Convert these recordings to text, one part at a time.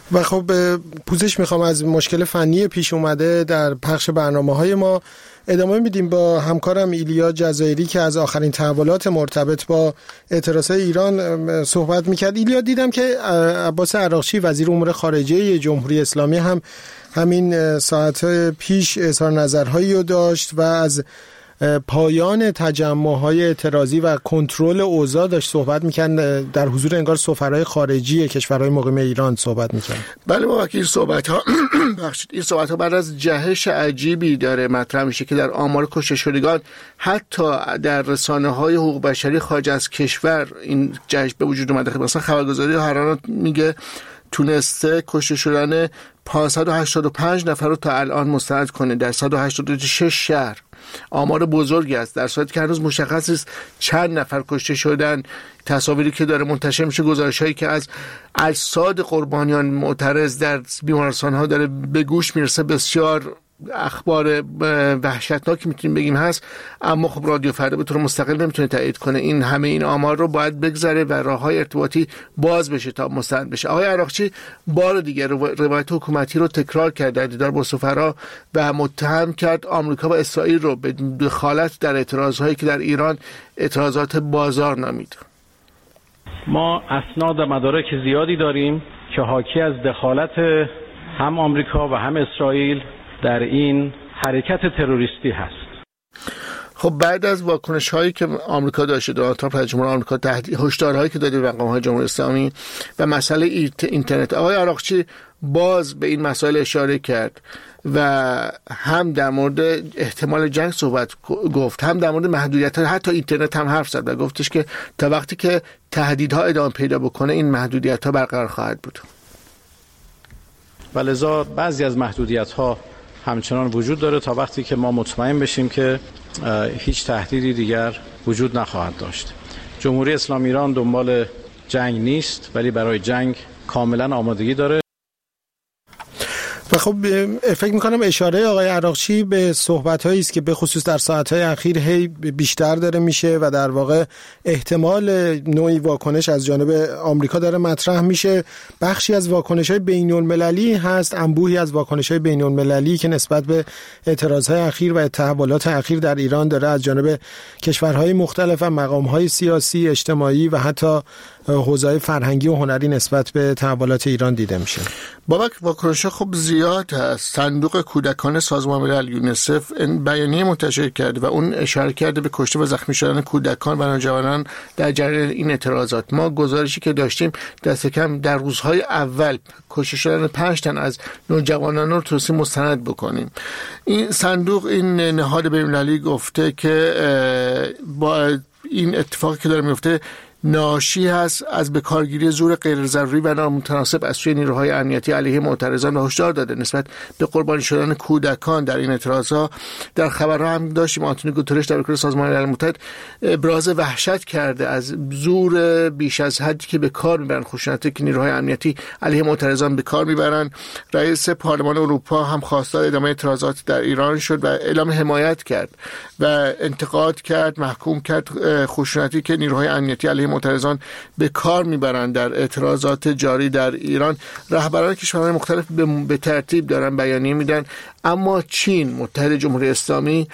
و خب پوزش میخوام از مشکل فنی پیش اومده در پخش برنامه‌های ما. ادامه میدیم با همکارم ایلیا جزایری که از آخرین تحولات مرتبط با اعتراضات ایران صحبت میکرد. ایلیا، دیدم که عباس عراقچی وزیر امور خارجه جمهوری اسلامی هم همین ساعت پیش اظهار نظرهایی رو داشت و از پایان تجمع‌های اعتراضی و کنترل اوضاع داشت صحبت می‌کرد، در حضور انگار سفرای خارجی کشورهای مقیم ایران صحبت می‌کرد. بله واقعا این صحبت‌ها این صحبت‌ها بعد از جهش عجیبی داره مطرح میشه که در آمار کشته شدگان حتی در رسانه‌های حقوق بشری خارج از کشور این جهش به وجود اومده. مثلا خبرگزاری هرانه میگه تونسته کشته شدن 585 نفر رو تا الان مستند کنه در 186 شهر. آمار بزرگی است، در صورتی که هنوز مشخص است چند نفر کشته شدن. تصاویری که داره منتشر میشه، گزارش‌هایی که از اجساد قربانیان معترض در بیمارستان‌ها داره به گوش میرسه، بسیار اخبار وحشتناکی میتونیم بگیم هست. اما خب رادیو فردا به طور مستقل نمیتونه تایید کنه این همه این آمار رو، باید بگذره و راه‌های ارتباطی باز بشه تا مستند بشه. آقای عراقچی بار دیگه روایت حکومتی رو تکرار کرد در دیدار با سفرا و متهم کرد آمریکا و اسرائیل رو به دخالت در اعتراضهایی که در ایران اعتراضات بازار نامید. ما اسناد و مدارک زیادی داریم که حاکی از دخالت هم آمریکا و هم اسرائیل در این حرکت تروریستی هست. خب بعد از واکنش هایی که آمریکا داشته، دونالد ترامپ رئیس جمهور آمریکا، هشدارهایی که داده به مقام‌های جمهوری اسلامی و مسئله اینترنت، آقای عراقچی باز به این مسائل اشاره کرد و هم در مورد احتمال جنگ صحبت گفت، هم در مورد محدودیت‌ها حتی اینترنت هم حرف زد و گفتش که تا وقتی که تهدیدها ادامه پیدا بکنه این محدودیت‌ها برقرار خواهد بود. و لذا بعضی از محدودیت‌ها همچنان وجود داره تا وقتی که ما مطمئن بشیم که هیچ تهدیدی دیگر وجود نخواهد داشت. جمهوری اسلامی ایران دنبال جنگ نیست، ولی برای جنگ کاملا آمادگی داره. و خب فکر میکنم اشاره آقای عراقچی به صحبت‌هایی است که به خصوص در ساعت‌های اخیر هی بیشتر داره میشه و در واقع احتمال نوعی واکنش از جانب آمریکا داره مطرح میشه. بخشی از واکنش‌های بین‌المللی هست، انبوهی از واکنش‌های بین‌المللی که نسبت به اعتراض‌های اخیر و تحولات اخیر در ایران داره از جانب کشورهای مختلف و مقام‌های سیاسی، اجتماعی و حتی حوزه‌های فرهنگی و هنری نسبت به تحولات ایران دیده میشه. بابک، واکنش‌ها خب زیاد هست. صندوق کودکان سازمان ملل یونیسف بیانیه منتشر کرده و اون اشاره کرده به کشته و زخمی شدن کودکان و نوجوانان در جریان این اعتراضات. ما گزارشی که داشتیم دست کم در روزهای اول کشته شدن 5 تن از نوجوانان رو توصیه مستند بکنیم. این صندوق، این نهاد بین‌المللی گفته که با این اتفاقی که داره میفته ناشی هست از بکارگیری زور غیر ضروری و نامتناسب از سوی نیروهای امنیتی علیه معترضان و هشدار داده نسبت به قربانی شدن کودکان در این اعتراضات. در خبرها هم داشتیم آنتونیو گوترش در کل سازمان ملل متحد ابراز وحشت کرده از زور بیش از حدی که به کار میبرن، خشونتی که نیروهای امنیتی علیه معترضان به کار میبرن. رئیس پارلمان اروپا هم خواستار ادامه اعتراضات در ایران شد و اعلام حمایت کرد و انتقاد کرد، محکوم کرد خشونتی که نیروهای امنیتی علیه معترضان به کار میبرند در اعتراضات جاری در ایران. رهبران کشورهای مختلف به ترتیب دارن بیانیه میدن، اما چین، متحد جمهوری اسلامی،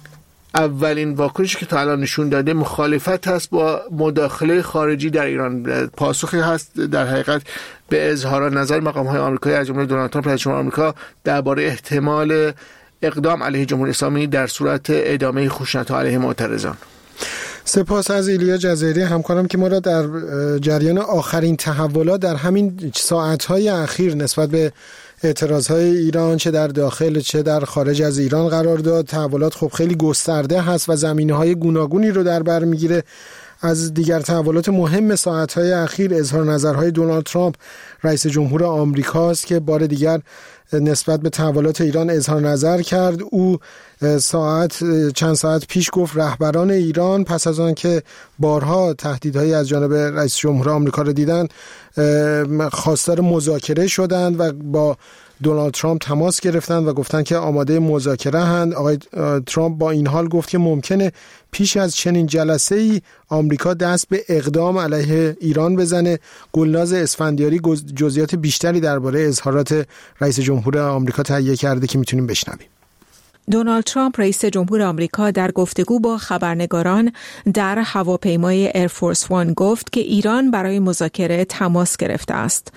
اولین واکنشی که تا الان نشون داده مخالفت هست با مداخله خارجی در ایران. پاسخی هست در حقیقت به اظهار نظر مقام‌های آمریکایی از جمله دونالد ترامپ رئیس جمهور آمریکا درباره احتمال اقدام علیه جمهوری اسلامی در صورت ادامه خشونت‌ها علیه معترضان. سپاس از ایلیا جزایری همکارم که ما را در جریان آخرین تحولات در همین ساعت‌های اخیر نسبت به اعتراض‌های ایران چه در داخل چه در خارج از ایران قرار داد. تحولات خب خیلی گسترده هست و زمینه‌های گوناگونی رو در بر می‌گیره. از دیگر تحولات مهم ساعت‌های اخیر اظهار نظرهای دونالد ترامپ رئیس جمهور آمریکاست که بار دیگر نسبت به تحولات ایران اظهار نظر کرد. او چند ساعت پیش گفت رهبران ایران پس از آن که بارها تهدیدهایی از جانب رئیس جمهور آمریکا را دیدند خواستار مذاکره شدند و با دونالد ترامپ تماس گرفتند و گفتند که آماده مذاکره هستند. آقای ترامپ با این حال گفت که ممکنه پیش از چنین جلسه‌ای آمریکا دست به اقدام علیه ایران بزنه. گلناز اسفندیاری جزئیات بیشتری درباره اظهارات رئیس جمهور آمریکا تهیه کرده که میتونیم بشنویم. دونالد ترامپ رئیس جمهور آمریکا در گفتگو با خبرنگاران در هواپیمای ایرفورس وان گفت که ایران برای مذاکره تماس گرفته است.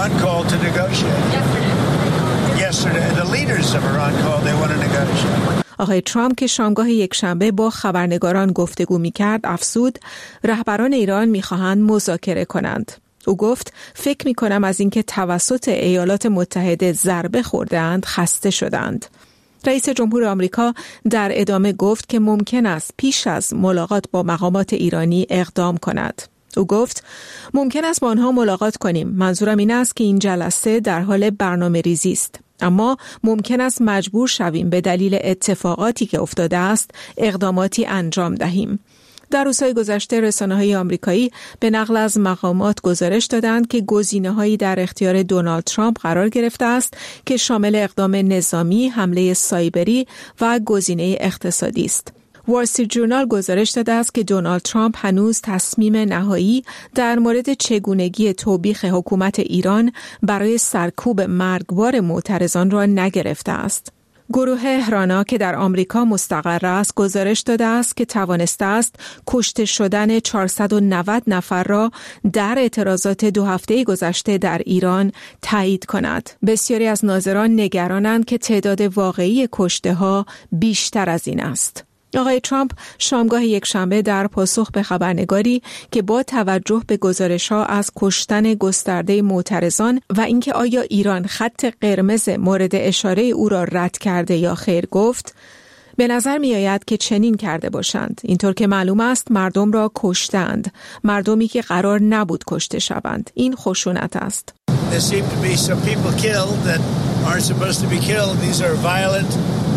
آقای ترامپ که شامگاه یکشنبه با خبرنگاران گفتگو می‌کرد افزود رهبران ایران می‌خواهند مذاکره کنند. او گفت فکر می‌کنم از اینکه توسط ایالات متحده ضربه خورده‌اند خسته شدند. رئیس جمهور آمریکا در ادامه گفت که ممکن است پیش از ملاقات با مقامات ایرانی اقدام کند. او گفت ممکن است با آنها ملاقات کنیم. منظورم این است که این جلسه در حال برنامه‌ریزی است. اما ممکن است مجبور شویم به دلیل اتفاقاتی که افتاده است اقداماتی انجام دهیم. در روزهای گذشته رسانه‌های آمریکایی به نقل از مقامات گزارش دادند که گزینه‌هایی در اختیار دونالد ترامپ قرار گرفته است که شامل اقدام نظامی، حمله سایبری و گزینه اقتصادی است. وال استریت ژورنال گزارش داده است که دونالد ترامپ هنوز تصمیم نهایی در مورد چگونگی توبیخ حکومت ایران برای سرکوب مرگبار معترضان را نگرفته است. گروه هرانا که در آمریکا مستقر است گزارش داده است که توانسته است کشته شدن 490 نفر را در اعتراضات 2 هفته گذشته در ایران تایید کند. بسیاری از ناظران نگرانند که تعداد واقعی کشته‌ها بیشتر از این است. آقای ترامپ شامگاه یکشنبه در پاسخ به خبرنگاری که با توجه به گزارش‌ها از کشتن گسترده معترضان و اینکه آیا ایران خط قرمز مورد اشاره او را رد کرده یا خیر گفت به نظر می آید که چنین کرده باشند. اینطور که معلوم است مردم را کشتند، مردمی که قرار نبود کشته شوند. این خشونت است. There seem to be some people killed that aren't supposed to be killed. These are violent.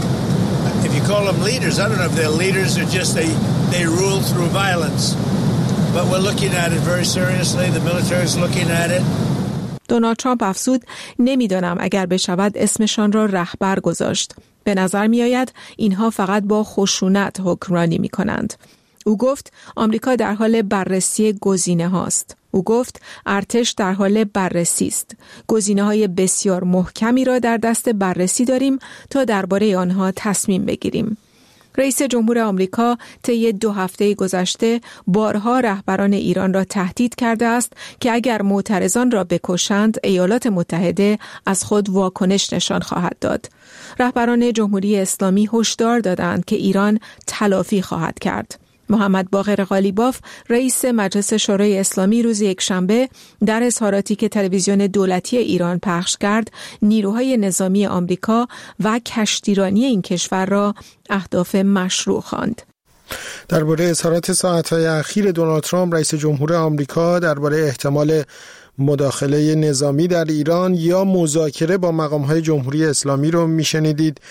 If you call them leaders, I don't know if they're leaders or just they rule through violence. But we're looking at it very seriously. The military is looking at it. دونالد ترامپ افزود نمیدانم اگر بشود اسمشان را رهبر گذاشت. به نظر می آید اینها فقط با خشونت حکمرانی می کنند. او گفت آمریکا در حال بررسی گزینه هاست. او گفت ارتش در حال بررسی است. گزینه‌های بسیار محکمی را در دست بررسی داریم تا درباره آنها تصمیم بگیریم. رئیس جمهور آمریکا طی 2 هفته گذشته بارها رهبران ایران را تهدید کرده است که اگر معترضان را بکشند ایالات متحده از خود واکنش نشان خواهد داد. رهبران جمهوری اسلامی هشدار دادند که ایران تلافی خواهد کرد. محمد باقر قالیباف رئیس مجلس شورای اسلامی روز یکشنبه در اظهاراتی که تلویزیون دولتی ایران پخش کرد نیروهای نظامی آمریکا و کشتیرانی این کشور را اهداف مشروع خواند. درباره اظهارات ساعت‌های اخیر دونالد ترامپ رئیس جمهور آمریکا درباره احتمال مداخله نظامی در ایران یا مذاکره با مقام‌های جمهوری اسلامی رو میشنیدید.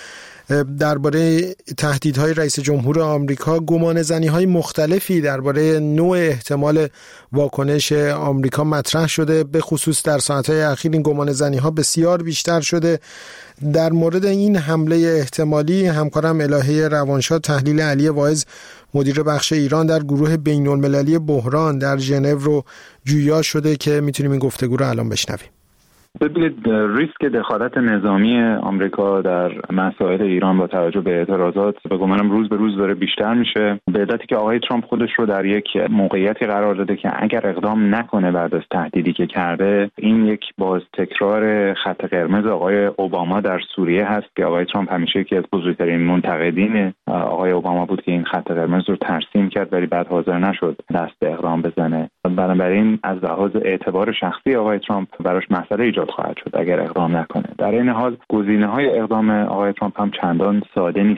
درباره تهدیدهای رئیس جمهور آمریکا گمانه‌زنی‌های مختلفی درباره نوع احتمال واکنش آمریکا مطرح شده. به خصوص در ساعت‌های اخیر این گمانه‌زنی‌ها بسیار بیشتر شده. در مورد این حمله احتمالی همکارم الهه روانشاد تحلیل علی واعظ مدیر بخش ایران در گروه بین‌المللی بحران در ژنو رو جویا شده که میتونیم این گفتگو رو الان بشنویم. ببینید ریسک دخالت نظامی آمریکا در مسائل ایران با توجه به اعتراضات به گمانم روز به روز داره بیشتر میشه. به علتی که آقای ترامپ خودش رو در یک موقعیتی قرار داده که اگر اقدام نکنه بعد از تهدیدی که کرده این یک باز تکرار خط قرمز آقای اوباما در سوریه هست که آقای ترامپ همیشه یکی از بزرگترین منتقدین آقای اوباما بود که این خط قرمز رو ترسیم کرد ولی بعد حاضر نشد دست به اقدام بزنه. بنابراین از لحاظ اعتبار شخصی آقای ترامپ براش مسئله ایجاد خواهد شد اگر اقدام نکنه. در این حال گزینه‌های اقدام آقای ترامپ هم چندان ساده نیستند.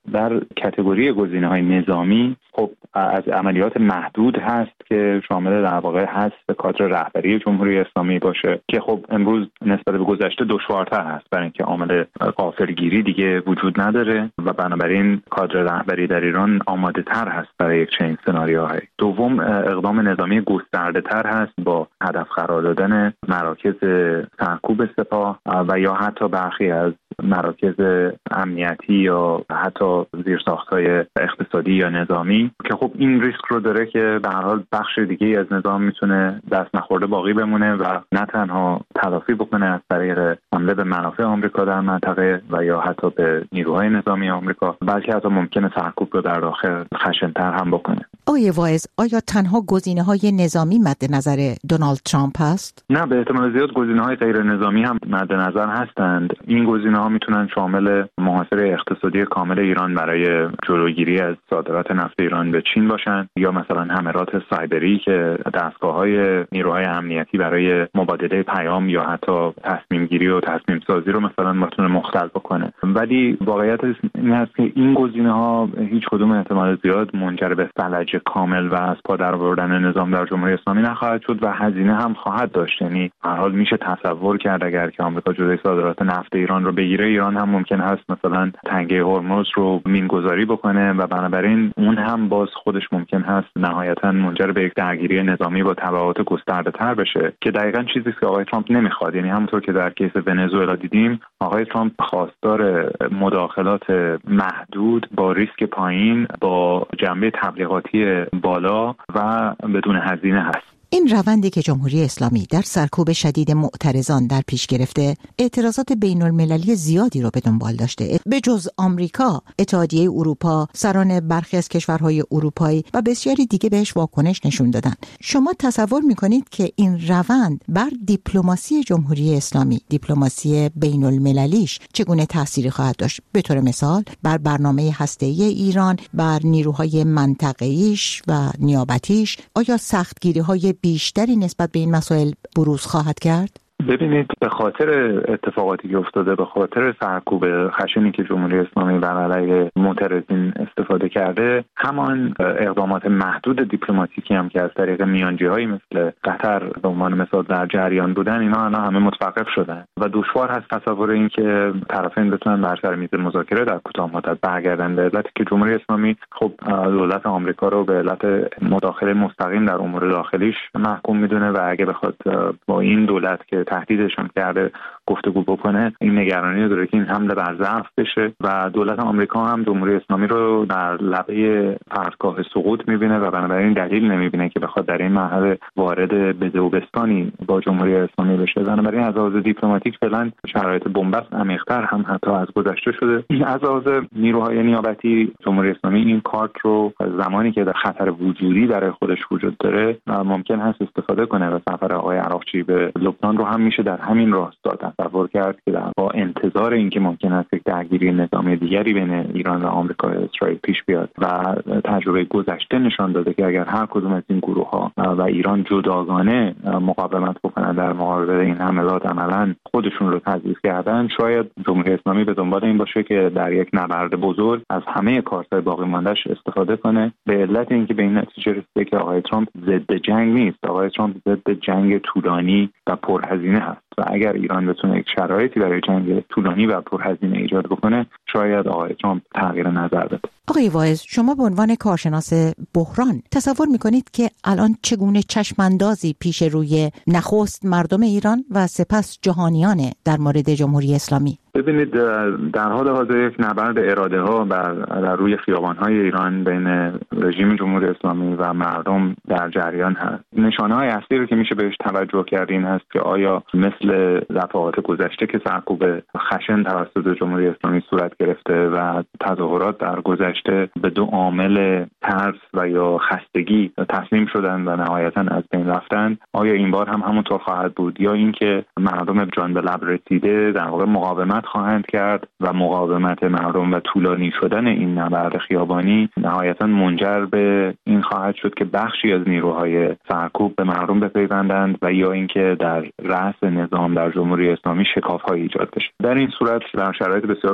در کاتگوری گزینه‌های نظامی خب از عملیات محدود هست که شامل در واقع حذف کادر رهبری جمهوری اسلامی باشه که خب امروز نسبت به گذشته دشوارتر هست برای اینکه عامل غافلگیری دیگه وجود نداره و بنابراین کادر رهبری در ایران آماده تر هست برای یک چنین سناریوهایی. دوم اقدام نظامی گسترده تر هست با هدف قرار دادن مراکز سرکوب سپاه و یا حتی برخی از مراکز امنیتی یا حتی زیرساخت‌های اقتصادی یا نظامی که خب این ریسک رو داره که به هر حال بخش دیگه از نظام میتونه دست نخورده باقی بمونه و نه تنها تلافی بکنه از طریق حمله به منافع آمریکا در منطقه و یا حتی به نیروهای نظامی آمریکا، بلکه حتی ممکنه سرکوب رو در داخل خشن‌تر هم بکنه. آقای واعظ، آیا تنها گزینه‌های نظامی مد نظر دونالد ترامپ هست؟ نه، به احتمال زیاد گزینه‌های غیر نظامی هم مد نظر هستند. این گزینه‌ها میتونن شامل محاصره اقتصادی کامل ایران برای جلوگیری از صادرات نفت ایران به چین باشن یا مثلا حملات سایبری که دستگاه‌های نیروهای امنیتی برای مبادله پیام یا حتی تصمیم گیری و تصمیم سازی رو مثلا بتونه مختل بکنه. ولی واقعیت این هست که این گزینه‌ها هیچ کدوم احتمال زیاد منجر به فلج کامل و از پا درآوردن نظام در جمهوری اسلامی نخواهد شد و هزینه هم خواهد داشت. یعنی هر حال میشه تصور کرد اگر که آمریکا جلوی صادرات نفت ایران رو بگیره، ایران هم ممکن هست مثلا تنگه هرمز رو مینگذاری بکنه و بنابراین اون هم باز خودش ممکن هست نهایتاً منجر به یک درگیری نظامی با تبعات گسترده‌تر بشه که دقیقاً چیزی که آقای ترامپ نمیخواد. یعنی همونطور که در کیس ونزوئلا دیدیم، آقای ترامپ خواستار مداخلات محدود با ریسک پایین با جنبه تبلیغاتی بالا و بدون هزینه هست. این روندی که جمهوری اسلامی در سرکوب شدید معترضان در پیش گرفته، اعتراضات بین المللی زیادی رو به دنبال داشته. به جز آمریکا، اتحادیه اروپا، سران برخی از کشورهای اروپایی و بسیاری دیگه بهش واکنش نشون دادن. شما تصور میکنید که این روند بر دیپلماسی جمهوری اسلامی، دیپلماسی بین المللیش چگونه تأثیری خواهد داشت؟ به طور مثال بر برنامه هسته‌ای ایران، بر نیروهای منطقه‌ایش و نیابتیش، آیا سختگیری‌های بیشتری نسبت به این مسائل بروز خواهد کرد؟ ببینید، به خاطر اتفاقاتی که افتاده، به خاطر سرکوب خشنی که جمهوری اسلامی بر علیه معترضین استفاده کرده، همان اقدامات محدود دیپلماتیکی هم که از طریق میانجی‌هایی مثل قطر به عنوان مثال در جریان بودن، اینا الان همه متوقف شدن و دشوار هست تصور این که طرفین بتونن بر سر میز مذاکره در کوتاه مدت برگردن، به علتی که جمهوری اسلامی خب دولت آمریکا رو به علت مداخله مستقیم در امور داخلیش محکوم میدونه و اگه بخواد با این دولت که تهدیدش هم کرده گفتگو بکنه، این نگرانی رو داره که این حمله بر ضعف بشه و دولت آمریکا هم جمهوری اسلامی رو در لبه پرتگاه سقوط میبینه و بنابراین دلیل نمیبینه که بخواد در این مرحله وارد بزوبستانی با جمهوری اسلامی بشه. بنابراین از لحاظ دیپلماتیک فعلا شرایط بنبست عمیق‌تر هم حتی از گذشته شده. از لحاظ نیروهای نیابتی، جمهوری اسلامی این کارت رو زمانی که در خطر وجودی برای خودش وجود داره ممکن هست استفاده کنه و سفر آقای عراقچی به لبنان رو هم میشه در همین راستا تصور کرد که با انتظار اینکه ممکن است یک درگیری نظامی دیگری بین ایران و آمریکا و اسرائیل پیش بیاد و تجربه گذشته نشان داده که اگر هر کدوم از این گروه‌ها و ایران جداگانه مقاومت بکنن در مقابل این حملات، عملاً خودشون رو تضعیف کردن، شاید جمهوری اسلامی به دنبال این باشه که در یک نبرد بزرگ از همه کارت‌های باقی مانده‌اش استفاده کنه، به علت اینکه به این نتیجه رسیده که آقای ترامپ ضد جنگ نیست، آقای ترامپ ضد جنگ طولانی و پرهزینه هست و اگر ایران بتونه یک شرایطی برای جنگ طولانی و پرهزینه ایجاد بکنه، شاید آقای ترامپ تغییر نظر بده. آقای واعظ، شما به عنوان کارشناس بحران تصور میکنید که الان چگونه چشماندازی پیش روی نخست مردم ایران و سپس جهانیان در مورد جمهوری اسلامی؟ ببینید، در حال حاضر یک نبرد اراده ها در روی خیابان های ایران بین رژیم جمهوری اسلامی و مردم در جریان هست. نشانه های اصلی رو که میشه بهش توجه کرد این هست که آیا مثل دفعات گذشته که سرکوب خشن توسط جمهوری اسلامی صورت گرفته و تظاهرات در گذشته به دو عامل ترس و یا خستگی تسلیم شدن و نهایتاً از بین رفتن، آیا این بار هم همونطور خواهد بود یا اینکه مردم جان به لب رسیده در واقع مقاومت خواهند کرد و مقاومت مردم و طولانی شدن این نبرد خیابانی نهایتاً منجر به این خواهد شد که بخشی از نیروهای سرکوب به مردم بپیوندند و یا اینکه در رأس نظام در جمهوری اسلامی شکاف‌های ایجاد بشه. در این صورت در شرایط بسیار متفاوت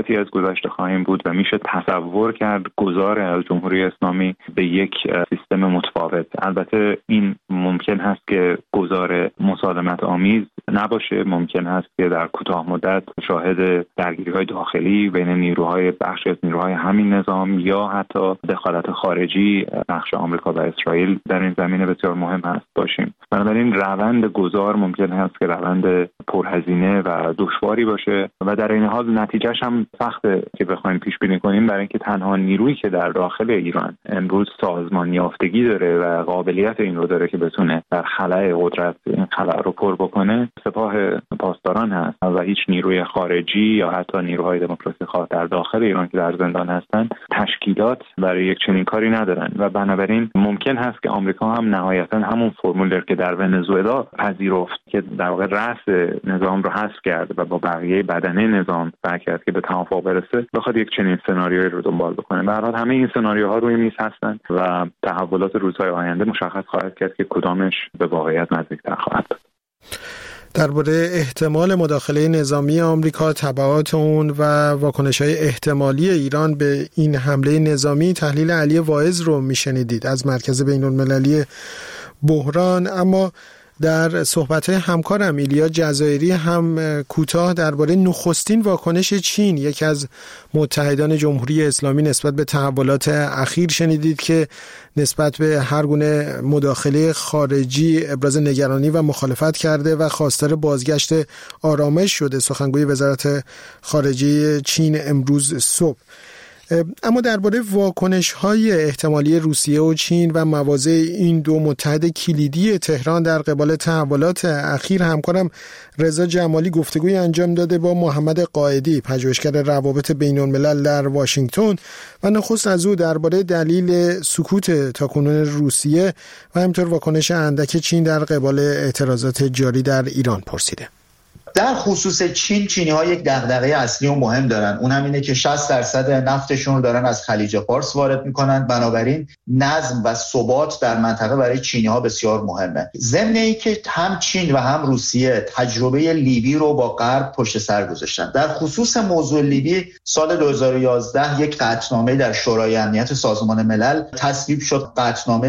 جزئیاتی از گذشته خواهیم بود و میشه تصور کرد گذار از جمهوری اسلامی به یک سیستم متفاوت. البته این ممکن هست که گذار مسالمت آمیز نباشه، ممکن هست که در کوتاه مدت شاهد درگیری‌های داخلی بین نیروهای بخشی از نیروهای همین نظام یا حتی دخالت خارجی بخش آمریکا و اسرائیل در این زمینه بسیار مهم هست باشیم. بنابراین روند گذار ممکن هست که روند پرهزینه و دشواری باشه و در این حال نتیجهش هم سخته که بخوایم پیش بینی کنیم، برای اینکه تنها نیرویی که در داخل ایران امروز سازمان یافتگی داره و قابلیت این رو داره که بتونه در خلأ قدرت این خلأ رو پر بکنه سپاه پاسداران هست و هیچ نیروی خارجی یا حتی نیروهای دموکراسی خواه در داخل ایران که در زندان هستن تشکیلات برای یک چنین کاری ندارن و بنابراین ممکن هست که آمریکا هم نهایتا همون فرمول که در ونزوئلا پذیرفت که در واقع رأس نظام رو حذف کرد و با بقیه بدنه نظام سعی کرد که به توافق برسه، بخواد یک چنین سناریویی رو دنبال بکنه. به هر حال همه این سناریوها روی میز هستن و تحولات روزهای آینده مشخص خواهد کرد که کدامش به واقعیت نزدیکتر خواهد بود. درباره احتمال مداخله نظامی آمریکا، تبعات اون و واکنش‌های احتمالی ایران به این حمله نظامی تحلیل علی واعظ رو میشنیدید از مرکز بین‌المللی بحران. اما در صحبت‌های همکارم ایلیا جزایری هم کوتاه درباره نخستین واکنش چین، یکی از متحدان جمهوری اسلامی نسبت به تحولات اخیر شنیدید که نسبت به هر گونه مداخله خارجی ابراز نگرانی و مخالفت کرده و خواستار بازگشت آرامش شده. سخنگوی وزارت خارجه چین امروز صبح. اما درباره واکنش‌های احتمالی روسیه و چین و مواضع این دو متحد کلیدی تهران در قبال تحولات اخیر همکارم رضا جمالی گفتگوی انجام داده با محمد قائدی، پژوهشگر روابط بین‌الملل در واشنگتن و نخست از او درباره دلیل سکوت تاکنون روسیه و همینطور واکنش اندک چین در قبال اعتراضات جاری در ایران پرسیده. در خصوص چینی‌ها یک دغدغه اصلی و مهم دارن، اون هم اینه که 60% نفتشون رو دارن از خلیج فارس وارد میکنن، بنابراین نظم و ثبات در منطقه برای چینی‌ها بسیار مهمه. ضمن اینکه هم چین و هم روسیه تجربه لیبی رو با غرب پشت سر گذاشتن. در خصوص موضوع لیبی سال 2011 یک قطعنامه در شورای امنیت سازمان ملل تصویب شد، قطعنامه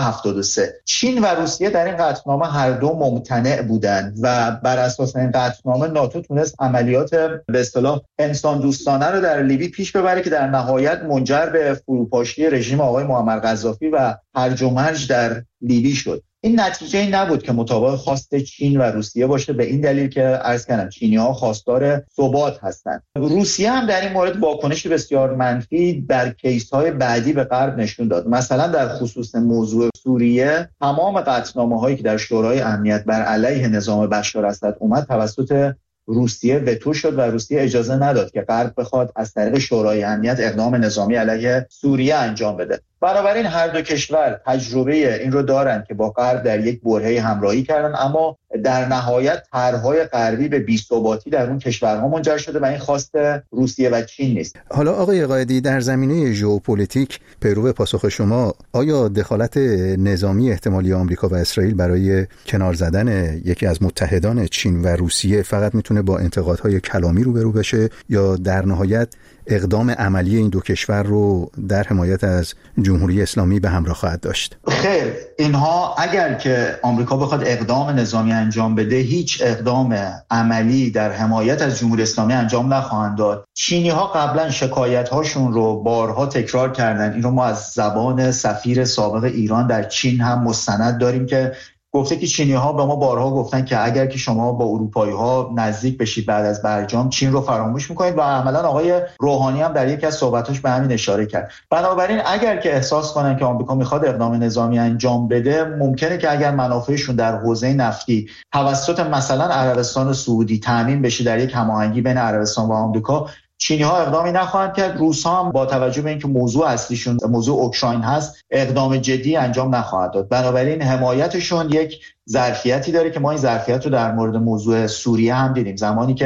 1973. چین و روسیه در این قطعنامه هر دو ممتنع بودند و بر اساس این قطعنامه ناتو تونست عملیات به اصطلاح انسان دوستانه رو در لیبی پیش ببره که در نهایت منجر به فروپاشی رژیم آقای معمر قذافی و هرج و مرج در لیبی شد. این نتیجه نبود که مطابق خواست چین و روسیه باشه، به این دلیل که عرض کردم چینی‌ها خواستار ثبات هستند. روسیه هم در این مورد واکنشی بسیار منفی در کیس‌های بعدی به غرب نشون داد. مثلا در خصوص موضوع سوریه تمام قطعنامه‌هایی که در شورای امنیت بر علیه نظام بشار اسد اومد توسط روسیه وتو شد و روسیه اجازه نداد که غرب بخواد از طریق شورای امنیت اقدام نظامی علیه سوریه انجام بده. بنابراین هر دو کشور تجربه این رو دارن که با غرب در یک برهه همراهی کردن، اما در نهایت طرح‌های غربی به بی‌ثباتی در اون کشورها منجر شده و این خواست روسیه و چین نیست. حالا آقای قائدی، در زمینه ژئوپلیتیک پیرو به پاسخ شما، آیا دخالت نظامی احتمالی آمریکا و اسرائیل برای کنار زدن یکی از متحدان چین و روسیه فقط میتونه با انتقادهای کلامی روبرو بشه یا در نهایت اقدام عملی این دو کشور رو در حمایت از جمهوری اسلامی به همراه خواهد داشت؟ خیر، اینها اگر که آمریکا بخواد اقدام نظامی انجام بده، هیچ اقدام عملی در حمایت از جمهوری اسلامی انجام نخواهند داد. چینی‌ها قبلا شکایت‌هاشون رو بارها تکرار کردن. این رو ما از زبان سفیر سابق ایران در چین هم مستند داریم که گفته که چینی‌ها به ما بارها گفتن که اگر که شما با اروپایی‌ها نزدیک بشید بعد از برجام، چین رو فراموش می‌کنید و عملاً آقای روحانی هم در یکی از صحبتاش به همین اشاره کرد. بنابراین اگر که احساس کنن که آمریکا می‌خواد اقدام نظامی انجام بده، ممکنه که اگر منافعشون در حوزه نفتی توسط مثلا عربستان سعودی تامین بشه در یک هماهنگی بین عربستان و آمریکا، چینی‌ها اقدامی نخواهند کرد. روس‌ها هم با توجه به اینکه موضوع اصلیشون موضوع اوکراین هست، اقدام جدی انجام نخواهد داد. بنابراین حمایتشون یک ظرفیتی داره که ما این ظرفیت رو در مورد موضوع سوریه هم دیدیم. زمانی که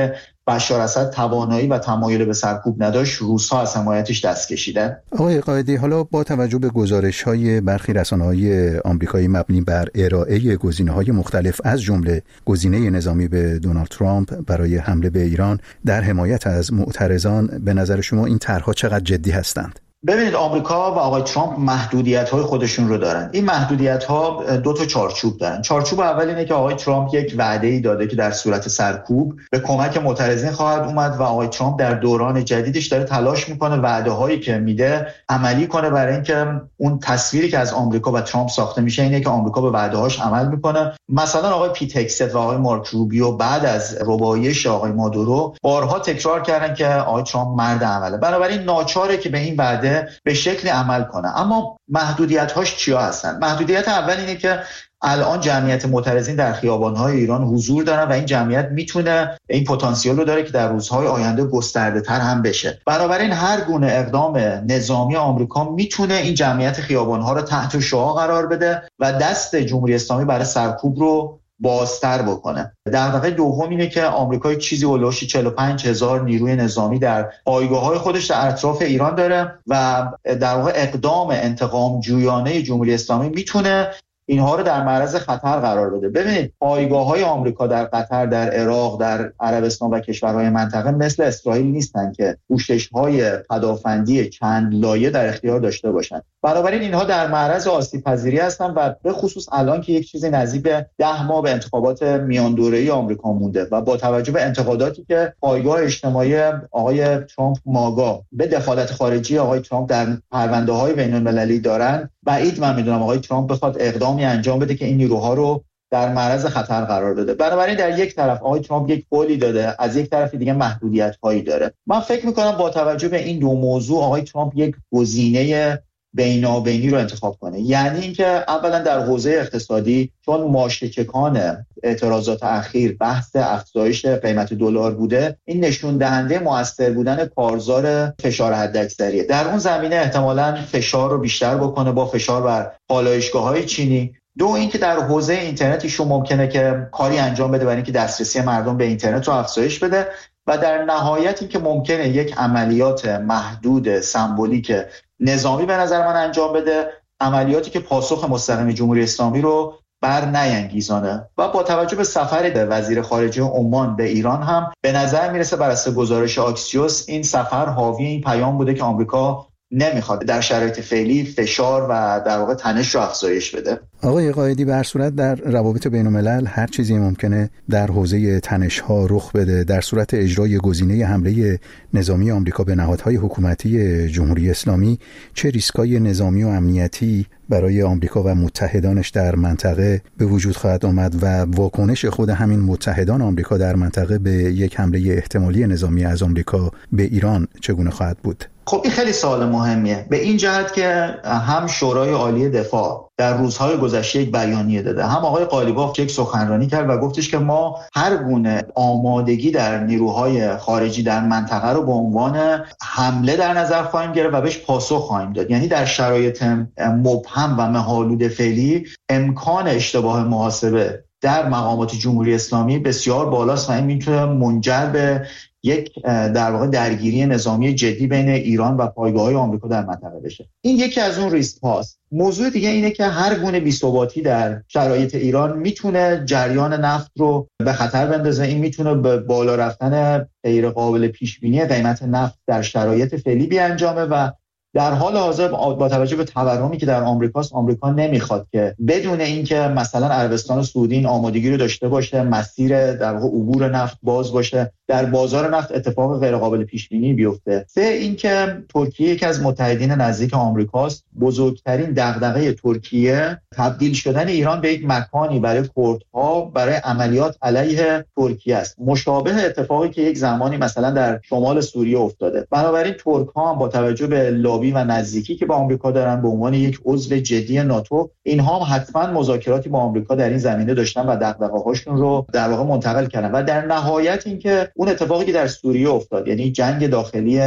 بشار اسد توانایی و تمایل به سرکوب نداشت، روس‌ها از حمایتش دست کشیدن. آقای قائدی، حالا با توجه به گزارش‌های برخی رسانه‌های آمریکایی مبنی بر ارائه گزینه‌های مختلف از جمله گزینه نظامی به دونالد ترامپ برای حمله به ایران در حمایت از معترضان، به نظر شما این طرح‌ها چقدر جدی هستند؟ ببینید، آمریکا و آقای ترامپ محدودیت‌های خودشون رو دارن. این محدودیت‌ها دو تا چارچوب دارن. چارچوب اول اینه که آقای ترامپ یک وعده‌ای داده که در صورت سرکوب به کمک معترضین خواهد اومد و آقای ترامپ در دوران جدیدش داره تلاش میکنه وعده‌هایی که میده عملی کنه، برای اینکه اون تصویری که از آمریکا و ترامپ ساخته میشه اینه که آمریکا به وعده‌هاش عمل میکنه. مثلا آقای پیت هگست و آقای مارک روبیو بعد از ربایش آقای مادورو بارها تکرار کردن که آقای ترامپ مرد عمله، بنابراین ناچاره که به این وعده به شکلی عمل کنه. اما محدودیت‌هاش چیا هستن؟ محدودیت اول اینه که الان جمعیت معترضین در خیابان‌های ایران حضور دارن و این جمعیت میتونه این پتانسیل رو داره که در روزهای آینده گسترده‌تر هم بشه. بنابراین هر گونه اقدام نظامی آمریکا میتونه این جمعیت خیابان‌ها رو تحت شعاع قرار بده و دست جمهوری اسلامی برای سرکوب رو بازتر بکنه. دغدغه دوم اینه که آمریکا چیزی اولش 45,000 نیروی نظامی در پایگاه‌های خودش در اطراف ایران داره و در واقع اقدام انتقام جویانه جمهوری اسلامی میتونه اینها رو در معرض خطر قرار بده. ببینید، پایگاه‌های آمریکا در قطر، در عراق، در عربستان و کشورهای منطقه مثل اسرائیل نیستن که پوشش‌های پدافندی چند لایه در اختیار داشته باشند. بنابراین اینها در معرض آسیب‌پذیری هستن و به خصوص الان که یک چیزی نزدیک به 10 ماه به انتخابات میان دوره‌ای آمریکا مونده و با توجه به انتقاداتی که پایگاه اجتماعی آقای ترامپ ماگا به دخالت خارجی آقای ترامپ در پرونده‌های بین‌المللی دارن، بعید من می‌دونم آقای ترامپ بخواد اقدامی انجام بده که این نیروها رو در معرض خطر قرار بده. بنابراین در یک طرف آقای ترامپ یک قولی داده، از یک طرف دیگه محدودیت‌هایی داره. من فکر می‌کنم با توجه به این دو موضوع آقای ترامپ یک گزینه بینابینی رو انتخاب کنه. یعنی اینکه اولا در حوزه اقتصادی، چون ماشطه‌چکان اعتراضات اخیر بحث افزایش قیمت دلار بوده، این نشون دهنده موثر بودن کارزار فشار حداکثریه. در اون زمینه احتمالاً فشار رو بیشتر بکنه با فشار بر پالایشگاه‌های چینی. دو، اینکه در حوزه اینترنت ایشون ممکنه که کاری انجام بده برای اینکه دسترسی مردم به اینترنت رو افزایش بده و در نهایت اینکه ممکنه یک عملیات محدود سمبولیک نظامی به نظر من انجام بده، عملیاتی که پاسخ مستقیم جمهوری اسلامی رو بر نینگیزانه. و با توجه به سفر وزیر خارجه عمان به ایران هم به نظر میرسه بر اساس گزارش آکسیوس این سفر حاوی این پیام بوده که آمریکا نمیخواد در شرایط فعلی فشار و در واقع تنش رو افزایش بده. آقای قائدی، به هر صورت در روابط بین الملل هر چیزی ممکنه در حوزه تنش‌ها رخ بده. در صورت اجرای گزینه حمله نظامی آمریکا به نهادهای حکومتی جمهوری اسلامی، چه ریسک‌های نظامی و امنیتی برای آمریکا و متحدانش در منطقه به وجود خواهد آمد و واکنش خود همین متحدان آمریکا در منطقه به یک حمله احتمالی نظامی از آمریکا به ایران چگونه خواهد بود؟ خب این خیلی سوال مهمیه، به این جهت که هم شورای عالی دفاع در روزهای گذشته یک بیانیه داده، هم آقای قالیباف یک سخنرانی کرد و گفتش که ما هر گونه آمادگی در نیروهای خارجی در منطقه رو به عنوان حمله در نظر خواهیم گرفت و بهش پاسخ خواهیم داد. یعنی در شرایط مبهم و مه‌آلود فعلی امکان اشتباه محاسبه در مقامات جمهوری اسلامی بسیار بالاست و این میتونه منجر به یک در واقع درگیری نظامی جدی بین ایران و پایگاه‌های آمریکا در منطقه بشه. این یکی از اون ریسک هاست. موضوع دیگه اینه که هر گونه بی‌ثباتی در شرایط ایران میتونه جریان نفت رو به خطر بندازه. این میتونه به بالا رفتن غیر قابل پیش بینی قیمت نفت در شرایط فعلی بیانجامه و در حال حاضر با توجه به تورمی که در آمریکاست، آمریکا نمیخواد که بدون اینکه مثلا عربستان سعودی این آمادگی رو داشته باشه، مسیر در واقع عبور نفت باز باشه، در بازار نفت اتفاق غیر قابل پیش بینی بیفته. سه، اینکه ترکیه یکی از متحدین نزدیک آمریکاست. بزرگترین دغدغه ترکیه تبدیل شدن ایران به یک مکانی برای کردها برای عملیات علیه ترکیه است، مشابه اتفاقی که یک زمانی مثلا در شمال سوریه افتاده. بنابراین ترک‌ها با توجه به لابی و نزدیکی که با آمریکا دارن به عنوان یک عضو جدی ناتو، اینها هم حتما مذاکراتی با آمریکا در این زمینه داشتن و دغدغه‌هاشون رو در واقع منتقل کردن. و در نهایت اینکه اون اتفاقی که در سوریه افتاد، یعنی جنگ داخلی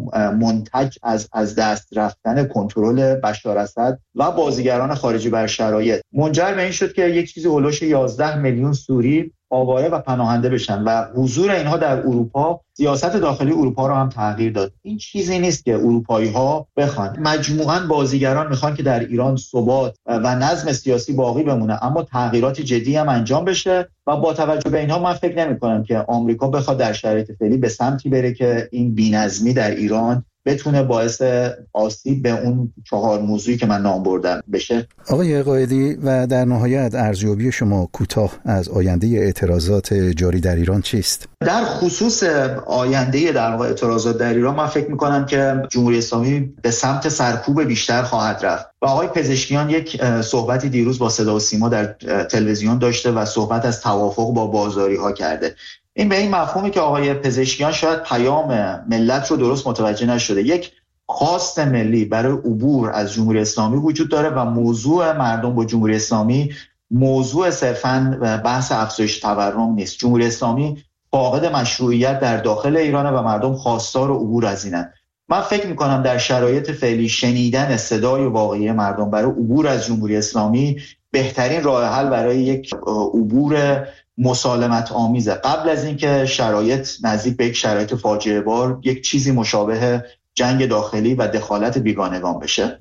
منتج از دست رفتن کنترل بشار اسد و بازیگران خارجی بر شرایط، منجر به این شد که یک چیزی اولش 11 میلیون سوری آواره و پناهنده بشن و حضور اینها در اروپا سیاست داخلی اروپا رو هم تغییر داد. این چیزی نیست که اروپایی‌ها بخوان. مجموعاً بازیگران میخوان که در ایران ثبات و نظم سیاسی باقی بمونه، اما تغییرات جدی هم انجام بشه و با توجه به اینها من فکر نمی‌کنم که آمریکا بخواد در شرایط فعلی به سمتی بره که این بی‌نظمی در ایران بتونه باعث آسیب به اون 4 موضوعی که من نام بردم بشه. آقای قائدی، و در نهایت ارزیابی شما کوتاه از آینده اعتراضات جاری در ایران چیست؟ در خصوص آینده در واقع اعتراضات در ایران من فکر می‌کنم که جمهوری اسلامی به سمت سرکوب بیشتر خواهد رفت. و آقای پزشکیان یک صحبتی دیروز با صدا و سیما در تلویزیون داشته و صحبت از توافق با بازاری‌ها کرده. این به این مفهومی که آقای پزشکیان شاید پیام ملت رو درست متوجه نشده. یک خواست ملی برای عبور از جمهوری اسلامی وجود داره و موضوع مردم با جمهوری اسلامی موضوع صرفاً بحث افزایش تورم نیست. جمهوری اسلامی فاقد مشروعیت در داخل ایرانه و مردم خواستار عبور از اینن. من فکر میکنم در شرایط فعلی شنیدن صدای واقعی مردم برای عبور از جمهوری اسلامی بهترین راه حل برای یک عبور مسالمت آمیزه، قبل از اینکه شرایط نزدیک به یک شرایط فاجعه بار، یک چیزی مشابه جنگ داخلی و دخالت بیگانگان بشه.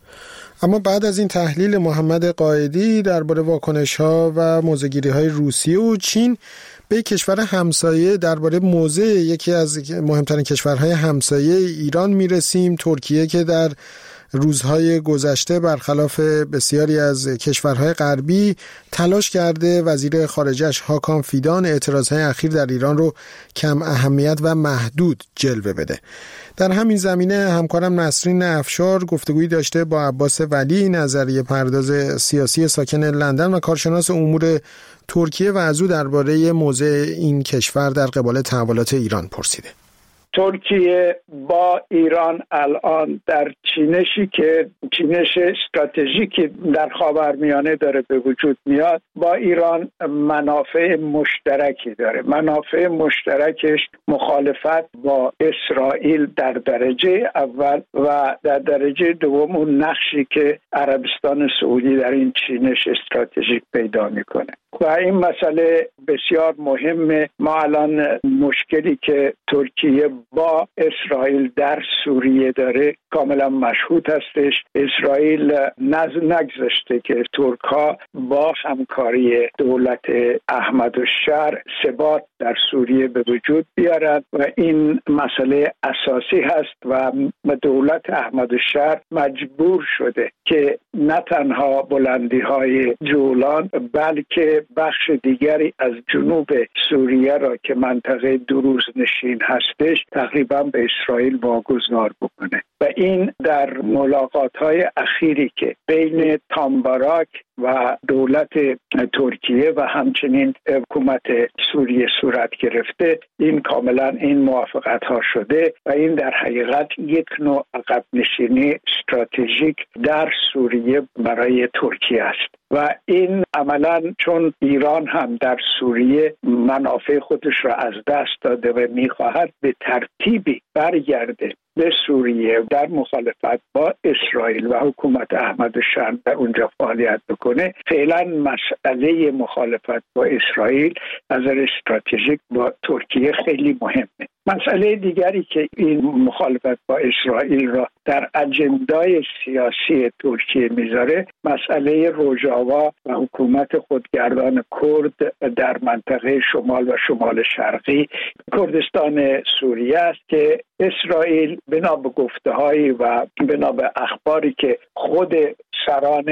اما بعد از این تحلیل محمد قائدی درباره واکنش‌ها و موضع‌گیری‌های روسیه و چین به کشور همسایه درباره موضع یکی از مهمترین کشورهای همسایه ایران میرسیم، ترکیه، که در روزهای گذشته برخلاف بسیاری از کشورهای غربی تلاش کرده وزیر خارجه‌اش هاکان فیدان اعتراضهای اخیر در ایران رو کم اهمیت و محدود جلوه بده. در همین زمینه همکارم نسرین افشار گفتگویی داشته با عباس ولی، نظریه پرداز سیاسی ساکن لندن و کارشناس امور ترکیه، و از او درباره موضع این کشور در قبال تحولات ایران پرسیده. ترکیه با ایران الان در چینش استراتژیکی در خاورمیانه داره به وجود میاد، با ایران منافع مشترکی داره. منافع مشترکش مخالفت با اسرائیل در درجه اول و در درجه دوم اون نقشی که عربستان سعودی در این چینش استراتژیک پیدا میکنه و این مسئله بسیار مهمه. ما الان مشکلی که ترکیه با اسرائیل در سوریه داره کاملا مشهود هستش. اسرائیل نگذاشته که ترک‌ها با همکاری دولت احمدالشهر ثبات در سوریه به وجود بیارند و این مسئله اساسی هست و دولت احمدالشهر مجبور شده که نه تنها بلندی‌های جولان بلکه بخش دیگری از جنوب سوریه را که منطقه دروز نشین هستش تقریبا به اسرائیل واگذار بکنه و این در ملاقات‌های اخیری که بین تامباراک و دولت ترکیه و همچنین حکومت سوریه صورت گرفته، این کاملا این موافقت ها شده و این در حقیقت یک نوع عقب نشینی استراتژیک در سوریه برای ترکیه است و این عملا چون ایران هم در سوریه منافع خودش را از دست داده و میخواهد به ترتیبی برگرده به سوریه در مخالفت با اسرائیل و حکومت احمدالشهر در اونجا فعالیت بکنه، فعلا مسئله مخالفت با اسرائیل از نظر استراتژیک با ترکیه خیلی مهمه. مسئله دیگری که این مخالفت با اسرائیل را در اجندای سیاسی ترکیه میذاره مسئله روژاوا و حکومت خودگردان کرد در منطقه شمال و شمال شرقی کردستان سوریه است که اسرائیل بنا به گفته‌هایی و بنا به اخباری که خود سران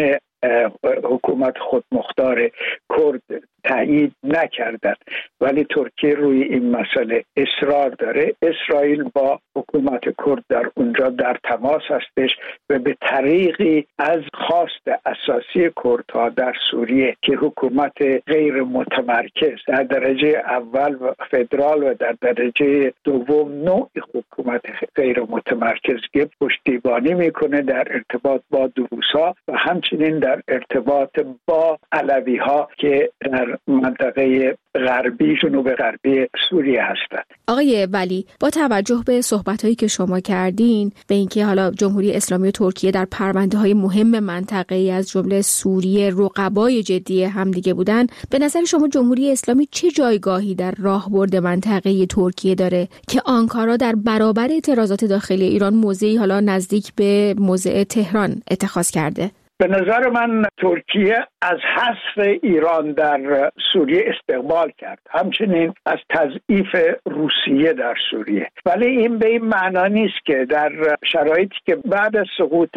حکومت خودمختار کرد تایید نکردند ولی ترکیه روی این مسئله اصرار داره. اسرائیل با حکومت کرد در اونجا در تماس هستش و به طریقی از خواست اساسی کردها در سوریه که حکومت غیر متمرکز در درجه اول و فدرال و در درجه دوم نوع حکومت غیر متمرکز که پشتیبانی میکنه در ارتباط با دروس‌ها و همچنین در در ارتباط با علوی ها که در منطقه غربی، جنوب غربی سوریه هستند. آقای ولی، با توجه به صحبت‌هایی که شما کردین به اینکه حالا جمهوری اسلامی ترکیه در پرونده‌های مهم منطقه‌ای از جمله سوریه رقبای جدی همدیگه بودن، به نظر شما جمهوری اسلامی چه جایگاهی در راهبرد منطقه‌ای ترکیه داره که آنکارا در برابر اعتراضات داخلی ایران موضعی حالا نزدیک به موضع تهران اتخاذ کرده؟ به نظر من ترکیه از حذف ایران در سوریه استقبال کرد، همچنین از تضعیف روسیه در سوریه، ولی این به این معنا نیست که در شرایطی که بعد از سقوط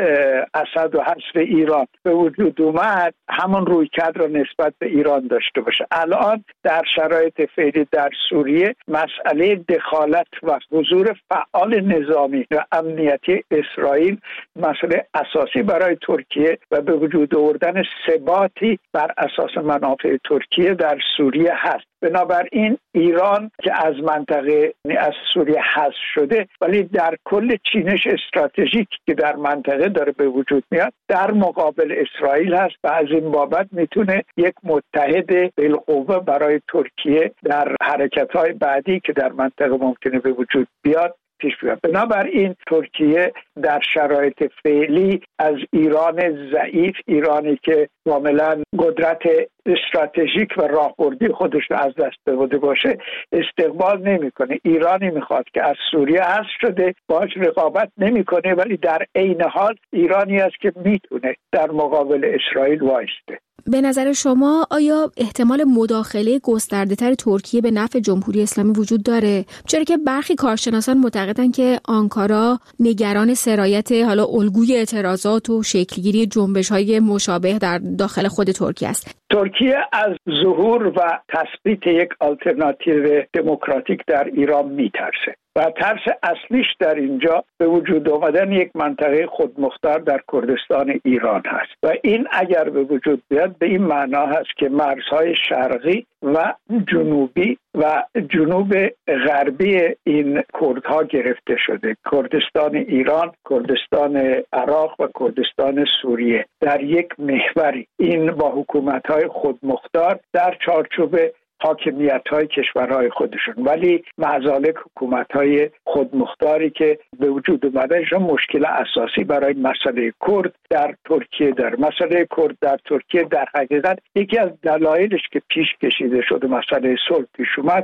اسد و حذف ایران به وجود اومد همون رویکرد را نسبت به ایران داشته باشه. الان در شرایط فعلی در سوریه مسئله دخالت و حضور فعال نظامی و امنیتی اسرائیل مسئله اساسی برای ترکیه و به وجود آوردن ثباتی بر اساس منافع ترکیه در سوریه هست. بنابراین ایران که از منطقه از سوریه حذف شده ولی در کل چینش استراتژیک که در منطقه داره به وجود میاد در مقابل اسرائیل هست و از این بابت میتونه یک متحد بالقوه برای ترکیه در حرکت‌های بعدی که در منطقه ممکنه به وجود بیاد پیش بیاد. بنابراین ترکیه در شرایط فعلی از ایران ضعیف، ایرانی که کاملا قدرت استراتژیک و راهبردی خودش رو از دست داده باشه استقبال نمیکنه. ایرانی میخواد که از سوریه حذف شده باهاش رقابت نمیکنه، ولی در عین حال ایرانی است که میتونه در مقابل اسرائیل وایسته. به نظر شما آیا احتمال مداخله گسترده‌تر ترکیه به نفع جمهوری اسلامی وجود داره؟ چرا که برخی کارشناسان معتقدند که آنکارا نگران سرایت حالا الگوی اعتراضات و شکلگیری جنبش‌های مشابه در داخل خود ترکیه است. ترکیه از ظهور و تثبیت یک آلترناتیو دموکراتیک در ایران میترسه و ترس اصلیش در اینجا به وجود آمدن یک منطقه خودمختار در کردستان ایران هست و این اگر به وجود بیاد به این معنا هست که مرزهای شرقی و جنوبی و جنوب غربی این کردها گرفته شده، کردستان ایران، کردستان عراق و کردستان سوریه در یک محوری، این با حکومت‌های خودمختار در چارچوب حاکمیت‌های کشورهای خودشون، ولی معزالک حکومت‌های خودمختاری که به وجود اومدنشون مشکل اساسی برای مسئله کرد در ترکیه داره. مسئله کرد در ترکیه در حقیقت یکی از دلایلش که پیش کشیده شده مسئله صلح پیش اومد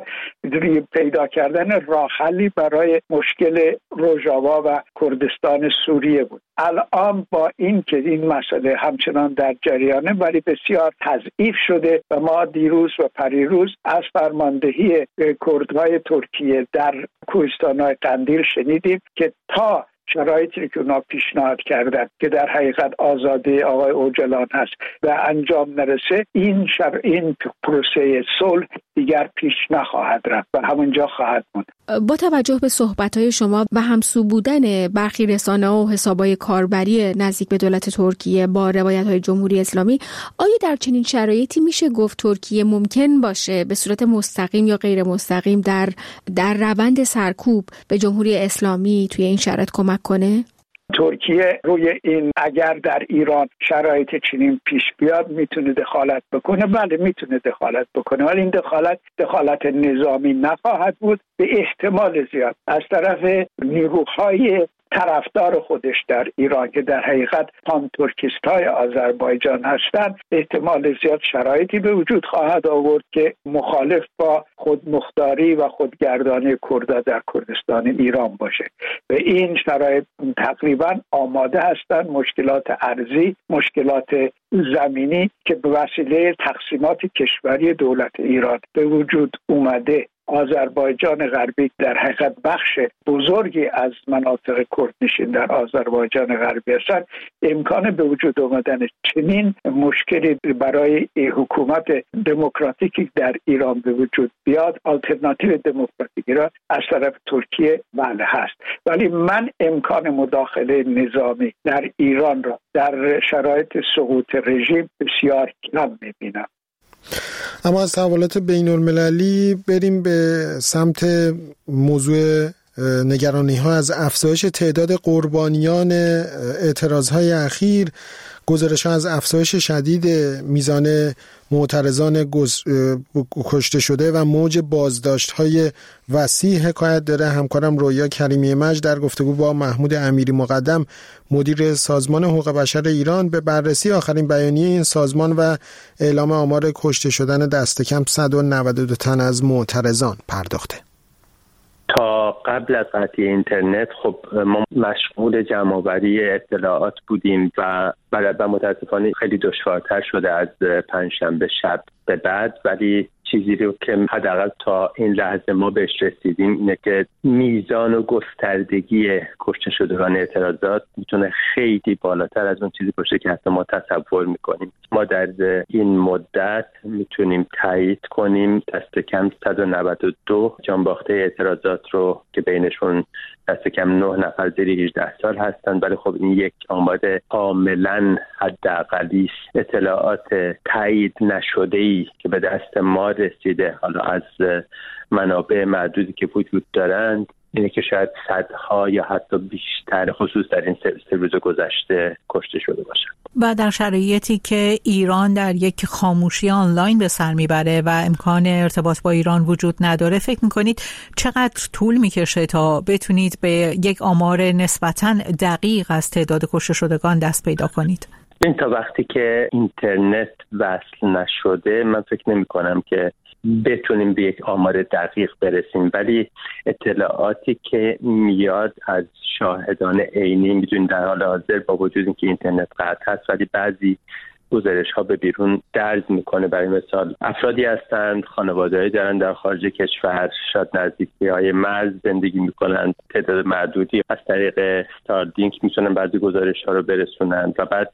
پیدا کردن راه حلی برای مشکل روژاوا و کردستان سوریه بود. الان با این که این مسئله همچنان در جریانه ولی بسیار تضعیف شده و ما دیروز و پریروز از فرماندهی کردهای ترکیه در کوهستان‌های قندیل شنیدیم که تا شرایطی که اونا پیشنهاد کردن که در حقیقت آزادی آقای اوجلان هست و انجام نرسه این پروسه صلح دیگر پیش نخواهد رفت و همونجا خواهد موند. با توجه به صحبت‌های شما و همسو بودن برخی رسانه‌ها و حساب‌های کاربری نزدیک به دولت ترکیه با روایت‌های جمهوری اسلامی، آیا در چنین شرایطی میشه گفت ترکیه ممکن باشه به صورت مستقیم یا غیر مستقیم در روند سرکوب به جمهوری اسلامی توی این شرایط کمک کنه؟ ترکیه روی این اگر در ایران شرایط چنین پیش بیاد میتونه دخالت بکنه، بله میتونه دخالت بکنه، ولی این دخالت نظامی نخواهد بود به احتمال زیاد از طرف نیروهای طرفدار خودش در ایران که در حقیقت پان ترکیستای آذربایجان هستند. احتمال زیاد شرایطی به وجود خواهد آورد که مخالف با خودمختاری و خودگردانی کردها در کردستان ایران باشه و این شرایط تقریبا آماده هستند. مشکلات ارضی، مشکلات زمینی که به وسیله تقسیمات کشوری دولت ایران به وجود اومده، آذربایجان غربی در حقیقت بخش بزرگی از مناطق کردنشین در آذربایجان غربی هستند، امکان به وجود آمدن چنین مشکلی برای حکومت دموکراتیکی در ایران به وجود بیاد، آلترناتیو دموکراتیک ایران از طرف ترکیه بله هست، ولی من امکان مداخله نظامی در ایران را در شرایط سقوط رژیم بسیار کم می‌بینم. اما از تحولات بین المللی بریم به سمت موضوع نگرانی ها از افزایش تعداد قربانیان اعتراض های اخیر، گزارش ها از افزایش شدید میزان معترضان کشته شده و موج بازداشت های وسیع حکایت داره. همکارم رویا کریمی مجد در گفتگو با محمود امیری مقدم مدیر سازمان حقوق بشر ایران به بررسی آخرین بیانیه این سازمان و اعلام آمار کشته شدن دست کم 192 تن از معترضان پرداخته. تا قبل از قطعی اینترنت خب ما مشغول جمع‌آوری اطلاعات بودیم و متاسفانه خیلی دشوارتر شده از پنجشنبه شب به بعد، ولی چیزی رو که حداقل تا این لحظه ما بهش رسیدیم اینه که میزان و گستردگی کشته شدگان اعتراضات میتونه خیلی بالاتر از اون چیزی باشه که حتی ما تصور میکنیم. ما در این مدت میتونیم تایید کنیم دست کم 192 جانباخته اعتراضات رو که بینشون دست کم 9 نفر زیر 18 سال هستن، ولی خب این یک آمار کاملا حداقلی اطلاعات تایید نشده‌ای که به دست ما رسیده حالا از منابع معدودی که وجود دارند اینه که شاید صدها یا حتی بیشتر خصوص در این 3 روز گذشته کشته شده باشند. و در شرایطی که ایران در یک خاموشی آنلاین به سر میبره و امکان ارتباط با ایران وجود نداره، فکر میکنید چقدر طول میکشه تا بتونید به یک آمار نسبتاً دقیق از تعداد کشته شدگان دست پیدا کنید؟ این تا وقتی که اینترنت وصل نشده من فکر نمی کنم که بتونیم به یک آمار دقیق برسیم، ولی اطلاعاتی که میاد از شاهدان عینی میدونیم در حال حاضر با وجود اینکه اینترنت قطع هست ولی بعضی گزارش ها به بیرون درز میکنه. برای مثال افرادی هستند خانواده‌ای دارن در خارج کشور، شاید نزدیکی های مرز زندگی میکنند، تعداد معدودی از طریق استارلینک میتونن بعضی گزارش ها رو برسونند و بعد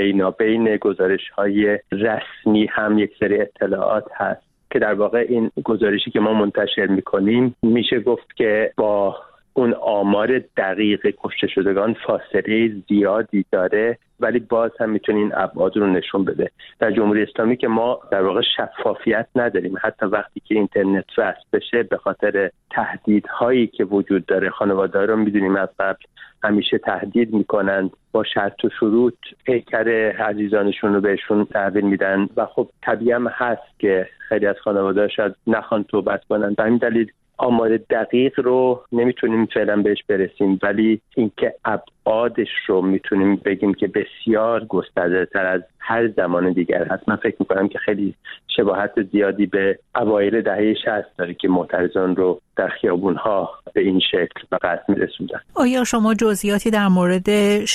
بین گزارش های رسمی هم یک سری اطلاعات هست که در واقع این گزارشی که ما منتشر میکنیم میشه گفت که با اون آمار دقیق کشته شدگان فاصله زیادی داره، ولی باز هم میتونه این ابعاد رو نشون بده. در جمهوری اسلامی که ما در واقع شفافیت نداریم، حتی وقتی که اینترنت وصل بشه به خاطر تهدیدهایی که وجود داره، خانواده‌ها رو میدونیم از قبل همیشه تهدید میکنند، با شرط و شروط پیکر عزیزانشون رو بهشون تحویل میدن و خب طبیعی هم هست که خیلی از خانواده‌ها شاید نخوان توبت کنن. به همین دلیل آمار دقیق رو نمیتونیم فعلا بهش برسیم، ولی اینکه ابعادش رو میتونیم بگیم که بسیار گسترده‌تر از هر زمان دیگر هست. من فکر میکنم که خیلی شباهت زیادی به اوایل دهه 60 داره که معترضان رو در خیابون‌ها به این شکل و قصد می‌رسوندن. آیا شما جزئیاتی در مورد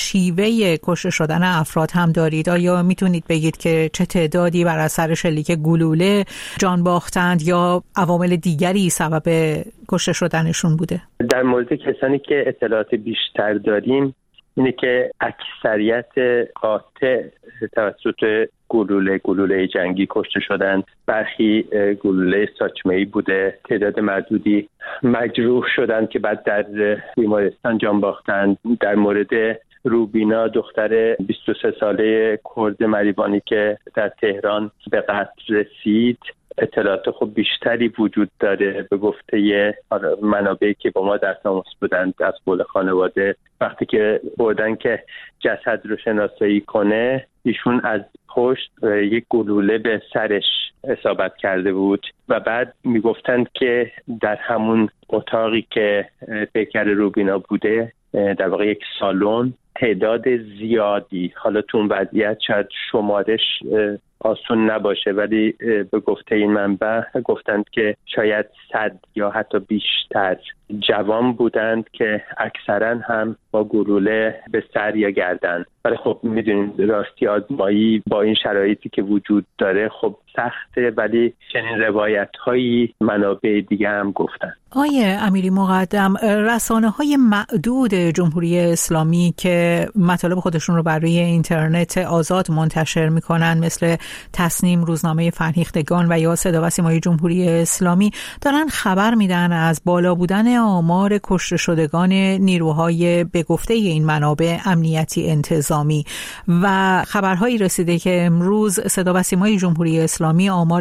شیوه کشته شدن افراد هم دارید؟ آیا میتونید بگید که چه تعدادی بر اثر شلیک گلوله جان باختند یا عوامل دیگری سبب کشته شدنشون بوده؟ در مورد کسانی که اطلاعات بیشتر داریم اینه که اکثریت قاطع توسط گلوله جنگی کشته شدند، برخی گلوله ساچمه‌ای بوده، تعداد معدودی مجروح شدند که بعد در بیمارستان جان باختند. در مورد روبینا دختر 23 ساله کرد مریوانی که در تهران به قتل رسید، اطلاعات خب بیشتری وجود داره. به گفته منابعی که با ما در تماس بودند از قول خانواده، وقتی که بردن که جسد رو شناسایی کنه ایشون از پشت یک گلوله به سرش اصابت کرده بود و بعد میگفتند که در همون اتاقی که پیکر روبینا بوده، در واقع یک سالن، تعداد زیادی، حالا تو اون وضعیت شاید شمارش آسون نباشه ولی به گفته این منبع گفتند که شاید 100 یا حتی بیشتر جوان بودند که اکثرا هم با گلوله به سر یا گردن. ولی خب میدونید راستی آزمایی با این شرایطی که وجود داره خب سخته، ولی چنین روایت‌هایی منابع دیگه هم گفتن. آیه امیری مقدم، رسانه‌های معدود جمهوری اسلامی که که مطالب خودشون رو بر روی اینترنت آزاد منتشر میکنن، مثل تصنیم، روزنامه فرهیختگان و یا صدا و سیمای جمهوری اسلامی، دارن خبر میدن از بالا بودن آمار کشته شدگان نیروهای به گفته این منابع امنیتی انتظامی و خبرهایی رسیده که امروز صدا و سیمای جمهوری اسلامی آمار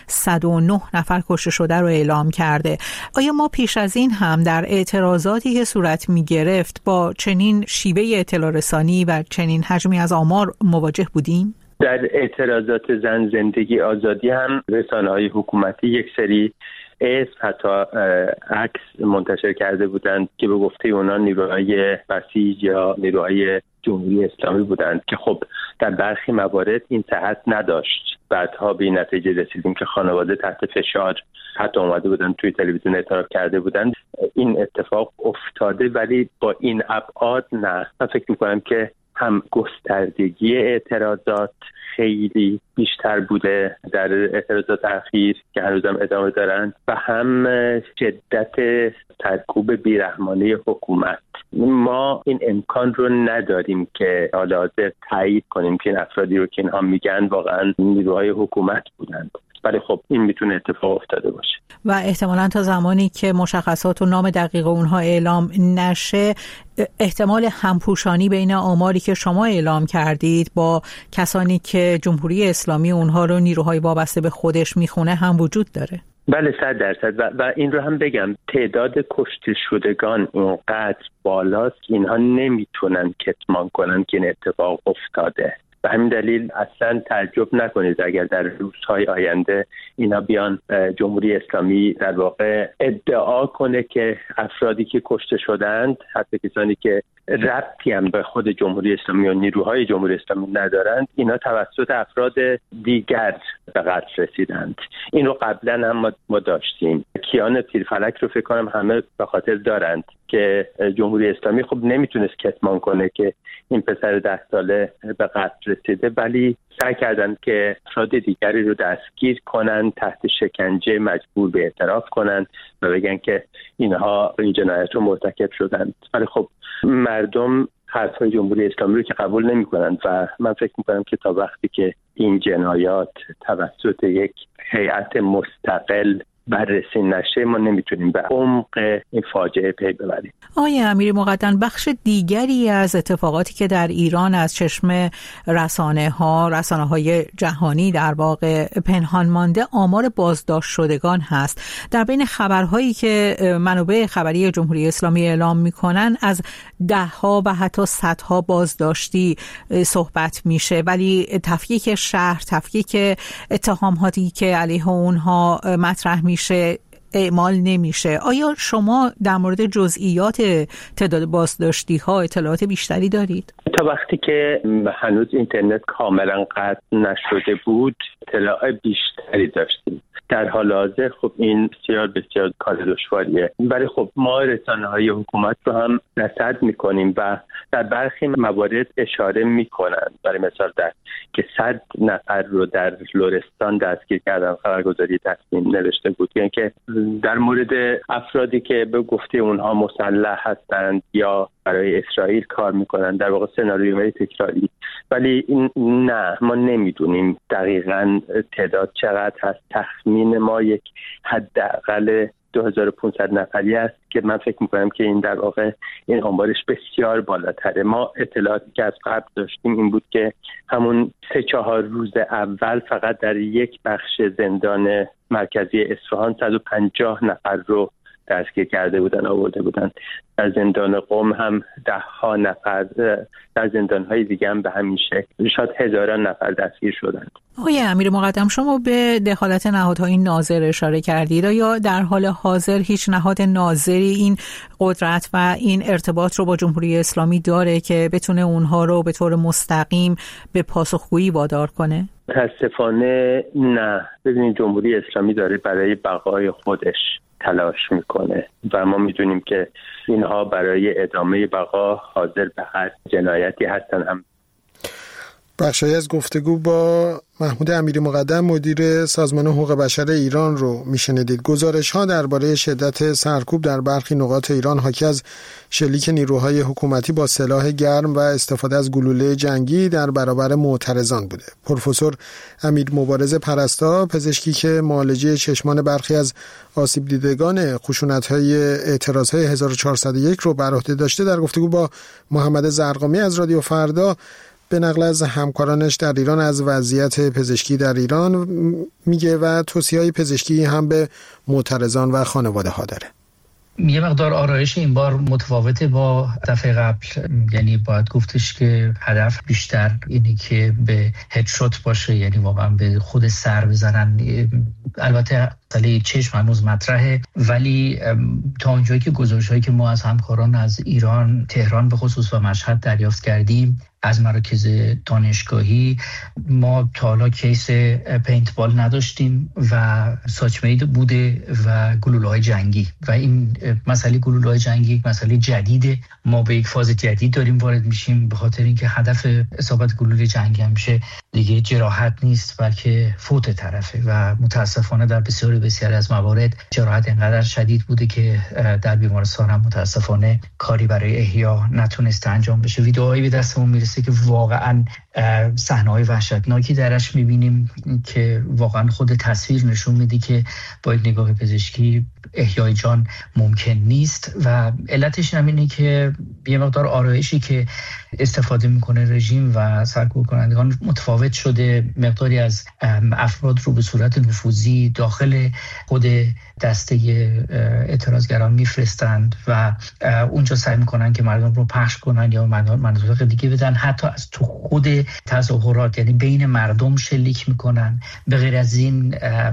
109 نفر کشته شده رو اعلام کرده. آیا ما پیش از این هم در اعتراضاتی که صورت می گرفت با چنین شیوه اطلاع رسانی و چنین حجمی از آمار مواجه بودیم؟ در اعتراضات زن زندگی آزادی هم رسانه‌های حکومتی یک سری حتی عکس منتشر کرده بودند که به گفته اونا نیروهای بسیج یا نیروهای جمهوری اسلامی بودند که خب در برخی موارد این صحت نداشت. بعدها به این نتیجه رسیدیم که خانواده تحت فشار حتی اومده بودن توی تلویزیون اعتراف کرده بودند. این اتفاق افتاده ولی با این ابعاد نه. من فکر میکنم که هم گستردگی اعتراضات خیلی بیشتر بوده در اعتراضات اخیر که هنوزم ادامه دارند و هم شدت سرکوب بیرحمانه حکومت. ما این امکان رو نداریم که حالا تایید کنیم که این افرادی رو که اینها میگن واقعا نیروهای حکومت بودند، ولی خب این میتونه اتفاق افتاده باشه و احتمالاً تا زمانی که مشخصات و نام دقیق اونها اعلام نشه احتمال همپوشانی بین آماری که شما اعلام کردید با کسانی که جمهوری اسلامی اونها رو نیروهای وابسته به خودش میخونه هم وجود داره. بله 100% و این رو هم بگم تعداد کشته شدگان اینقدر بالاست که اینها نمیتونن کتمان کنن که این اتفاق افتاده. به همین دلیل اصلا تعجب نکنید اگر در روزهای آینده اینا بیان جمهوری اسلامی در واقع ادعا کنه که افرادی که کشته شدند، حتی کسانی که ربطی هم به خود جمهوری اسلامی و نیروهای جمهوری اسلامی ندارند، اینا توسط افراد دیگر به قتل رسیدند. این رو قبلا هم ما داشتیم. کیان پیرفلک رو فکر کنم همه به خاطر دارند که جمهوری اسلامی خب نمیتونست کتمان کنه که این پسر 10 ساله به قتل رسیده، ولی سعی کردند که افراد دیگری رو دستگیر کنن، تحت شکنجه مجبور به اعتراف کنن و بگن که اینها این جنایت رو مرتکب شدند. ولی خب مردم حرفای جمهوری اسلامی رو که قبول نمی‌کنند و من فکر می‌کنم که تا وقتی که این جنایات توسط یک هیئت مستقل بررسی نشه ما نمیتونیم به عمق این فاجعه پی ببریم. آقای امیری مقدم، بخش دیگری از اتفاقاتی که در ایران از چشم رسانه‌های جهانی در واقع پنهان مانده آمار بازداشت شدگان هست. در بین خبرهایی که منابع خبری جمهوری اسلامی اعلام میکنن از 10 و حتی 100 بازداشتی صحبت میشه، ولی تفکیک شهر، تفکیک اتهاماتی که علیه اونها مطرح میشه اعمال نمیشه. آیا شما در مورد جزئیات تعداد بازداشتی ها اطلاعات بیشتری دارید؟ تا وقتی که هنوز اینترنت کاملا قطع نشده بود اطلاع بیشتری داشتیم. در حال حاضر خب این بسیار کار دشواریه، ولی خب ما رسانه‌های حکومت رو هم رصد می‌کنیم و در برخی موارد اشاره می‌کنند. برای مثال که 100 نفر رو در لرستان دستگیر کردن، خبرگزاری تصمیم نوشته بود، یعنی که در مورد افرادی که به گفته اونها مسلح هستند یا برای اسرائیل کار میکنن، در واقع سناریوهای تکراری. ولی نه، ما نمیدونیم دقیقاً تعداد چقدر هست. تخمین ما یک حداقل 2500 نفری است که من فکر میکنم که این در واقع این آمارش بسیار بالاتره. ما اطلاعاتی که از قبل داشتیم این بود که همون 3-4 روز اول فقط در یک بخش زندان مرکزی اصفهان 150 نفر رو دستگیر کرده بودن، آورده بودن. در زندان قم هم 10 نفر، در زندان‌های دیگه هم به همین شکل شاید هزاران نفر دستگیر شدند. آقای امیر مقدم، شما به دخالت نهادهای ناظر اشاره کردید. یا در حال حاضر هیچ نهاد ناظری این قدرت و این ارتباط رو با جمهوری اسلامی داره که بتونه اونها رو به طور مستقیم به پاسخگویی وادار کنه؟ متاسفانه نه. ببینید جمهوری اسلامی داره برای بقای خودش تلاش میکنه و ما میدونیم که اینها برای ادامه بقا حاضر به هر جنایتی هستن. هم بخشی از گفتگو با محمود امیری مقدم مدیر سازمان حقوق بشر ایران رو میشنیدید. گزارش‌ها درباره شدت سرکوب در برخی نقاط ایران حاکی از شلیک نیروهای حکومتی با سلاح گرم و استفاده از گلوله جنگی در برابر معترضان بوده. پروفسور امیر مبارز پرستار، پزشکی که معالجه چشمان برخی از آسیب دیدگان خشونت‌های اعتراض‌های 1401 رو بر عهده داشته، در گفتگو با محمد زرقامی از رادیو فردا به نقل از همکارانش در ایران از وضعیت پزشکی در ایران میگه و توصیه‌های پزشکی هم به معترضان و خانواده ها داره. یه مقدار آرایش این بار متفاوته با دفعه قبل، یعنی باید گفتش که هدف بیشتر اینی که به هدشات باشه، یعنی واقعا به خود سر بزنن. البته مسئله چشم هنوز مطرحه، ولی تا اونجایی که گزارش‌هایی که ما از همکاران از ایران، تهران به خصوص و مشهد دریافت کردیم از مراکز دانشگاهی، ما تا حالا کیس پینتبال نداشتیم و ساچمید بوده و گلوله‌های جنگی، و این مسئله گلوله‌های جنگی مسئله جدیده. ما به یک فاز جدید داریم وارد میشیم، به خاطر اینکه هدف اصابت گلوله جنگی همیشه دیگه جراحت نیست بلکه فوت طرفه و متاسفانه در بسیاری از موارد جراحت اینقدر شدید بوده که در بیمارستان هم متاسفانه کاری برای احیا نتونسته انجام بشه. ویدئوهایی به دستمون میرسه که واقعا صحنه‌های وحشتناکی درش میبینیم که واقعا خود تصویر نشون میده که با یک نگاه پزشکی احیای جان ممکن نیست و علتش همینه که یه مقدار آرایشی که استفاده میکنه رژیم و سرکوب کنندگان متفاوت شده. مقداری از افراد رو به صورت نفوذی داخل خود دسته اعتراضگران میفرستند و اونجا سعی میکنن که مردم رو پخش کنن یا مناطق دیگه بدن، حتی از تو خود تظاهرات، یعنی بین مردم شلیک میکنن. به غیر از این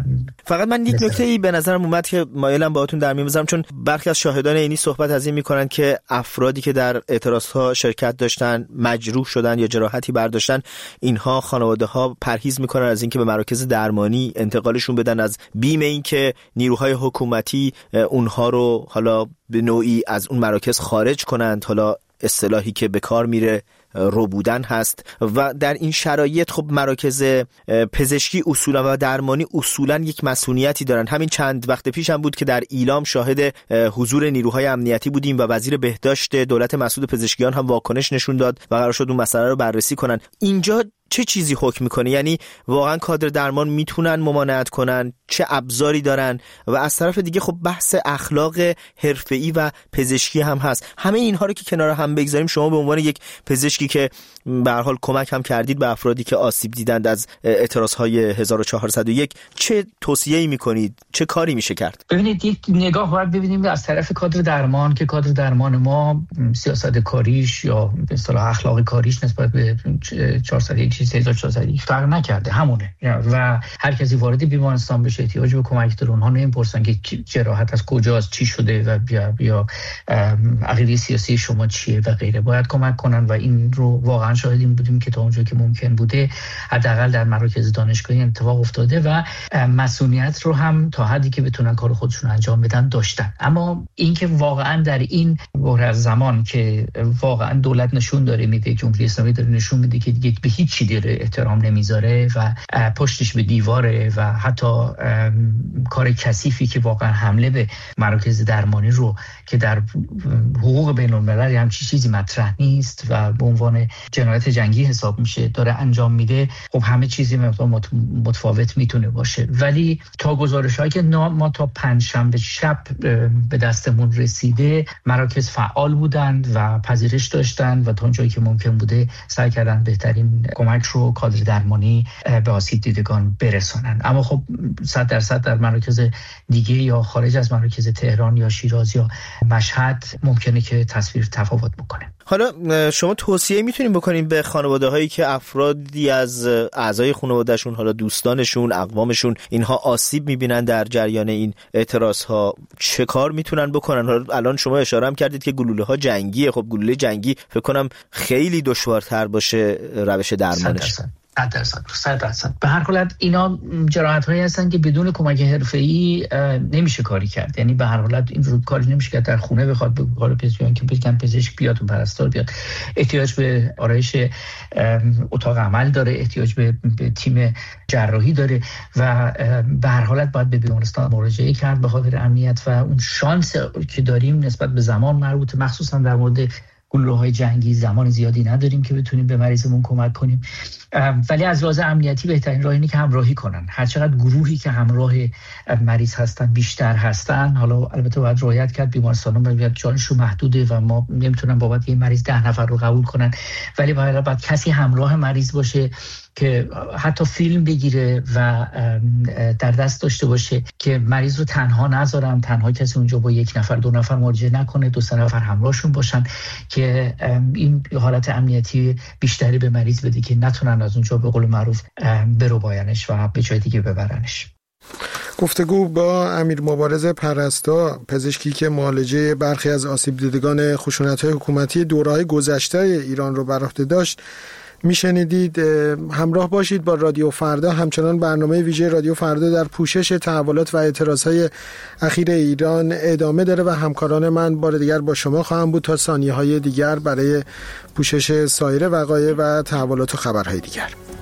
فقط من یک نکته‌ای به نظرم اومد که مایلم باهاتون در میون بذارم، چون برخی از شاهدان اینی صحبت از این میکنن که افرادی که در اعتراضها شرکت داشتن مجروح شدن یا جراحتی برداشتن، اینها خانواده ها پرهیز میکنن از اینکه به مراکز درمانی انتقالشون بدن از بیم اینکه نیروهای حکومتی اونها رو حالا به نوعی از اون مراکز خارج کنند. حالا اصطلاحی که به کار میره رو بودن هست و در این شرایط خب مراکز پزشکی اصولا و درمانی اصولا یک مسئولیتی دارن. همین چند وقت پیش هم بود که در ایلام شاهد حضور نیروهای امنیتی بودیم و وزیر بهداشت دولت مسعود پزشکیان هم واکنش نشون داد و قرار شد اون مسئله رو بررسی کنن. اینجا چه چیزی حکم میکنه؟ یعنی واقعا کادر درمان میتونن ممانعت کنن؟ چه ابزاری دارن؟ و از طرف دیگه خب بحث اخلاق حرفه‌ای و پزشکی هم هست. همه اینها رو که کنار هم بگذاریم، شما به عنوان یک پزشکی که به هر حال کمک هم کردید به افرادی که آسیب دیدند از اعتراضهای 1401، چه توصیه‌ای میکنید؟ چه کاری میشه کرد؟ ببینید، یک نگاه باید ببینیم از طرف کادر درمان که کادر درمان ما سیاست کاریش یا به اصطلاح اخلاق کاریش نسبت به 401 1401 فرق نکرده، همونه. و هر کسی وارد بیمارستان بشه احتیاج به کمک داره، اونها نمیپرسن که جراحت از کجاست، چی شده و یا عقیده سیاسی شما چیه و غیره. باید کمک کنن و این رو واقعا شاهدیم بودیم که تا اونجا که ممکن بوده حداقل در مراکز دانشگاهی اتفاق افتاده و مسئولیت رو هم تا حدی که بتونن کار خودشون انجام بدن داشتن. اما اینکه واقعا در این بحران از زمان که واقعا دولت نشون داره میده، جمهوری اسلامی داره نشون میده که دیگه به هیچ چی داره احترام نمیذاره و پشتش به دیواره و حتی کار کثیفی که واقعا حمله به مراکز درمانی رو که در حقوق بین الملل هم چیزی مطرح نیست و به عنوان جنایت جنگی حساب میشه داره انجام میده، خب همه چیزی متفاوت میتونه باشه. ولی تا گزارش‌هایی که ما تا پنجشنبه شب به دستمون رسیده، مراکز فعال بودند و پذیرش داشتند و تا اونجایی که ممکن بوده سعی کردن بهترین کمک رو کادر درمانی به آسیب دیدگان برسانن. اما خب 100% در مراکز دیگه یا خارج از مراکز تهران یا شیراز یا مشهد ممکنه که تصویر تفاوت بکنه. حالا شما توصیه میتونین بکنین به خانواده هایی که افرادی از اعضای خانوادهشون، حالا دوستانشون، اقوامشون، اینها آسیب میبینن در جریان این اعتراض ها، چه کار میتونن بکنن؟ حالا الان شما اشاره هم کردید که گلوله ها جنگیه. خب گلوله جنگی فکر کنم خیلی دشوارتر باشه روش درمانش. 100%. به هر حالت اینا جراحت‌هایی هستن که بدون کمک حرفه‌ای نمیشه کاری کرد. یعنی به هر حالت این رو کاری نمیشه کرد در خونه بخواد به قول پزشکان که بگن پزشک بیاد و پرستار بیاد. احتیاج به آرایش اتاق عمل داره، احتیاج به تیم جراحی داره و به هر حالت باید به بیمارستان مراجعه کرد به خاطر امنیت و اون شانس که داریم نسبت به زمان مربوط مخصوصا در مورد گلوله‌های جنگی زمان زیادی نداریم که بتونیم به مریضمون کمک کنیم، ولی از لحاظ امنیتی بهترین راه اینه که همراهی کنن. هر چقدر گروهی که همراه مریض هستن بیشتر هستن، حالا البته باید رعایت کرد بیمارستانا باید جانشون محدوده و ما نمیتونن بابت یه مریض 10 نفر رو قبول کنن، ولی باید کسی همراه مریض باشه که حتی فیلم بگیره و در دست داشته باشه که مریض رو تنها نذارن، تنها کسی اونجا با 1 نفر 2 نفر مراجعه نکنه، 2-3 نفر همراهشون باشن که این حالت امنیتی بیشتری به مریض بده که نتونن از اونجا به قول معروف برو باینش و به جای دیگه ببرنش. گفتگو با امیر مبارز پرستا، پزشکی که معالجه برخی از آسیب دیدگان خشونت‌های حکومتی دوره‌های گذشته ایران رو بر عهده داشت میشنیدید. همراه باشید با رادیو فردا. همچنان برنامه ویژه رادیو فردا در پوشش تحولات و اعتراضهای اخیر ایران ادامه داره و همکاران من بار دیگر با شما خواهم بود تا ثانیه‌های دیگر برای پوشش سایر وقایع و تحولات و خبرهای دیگر.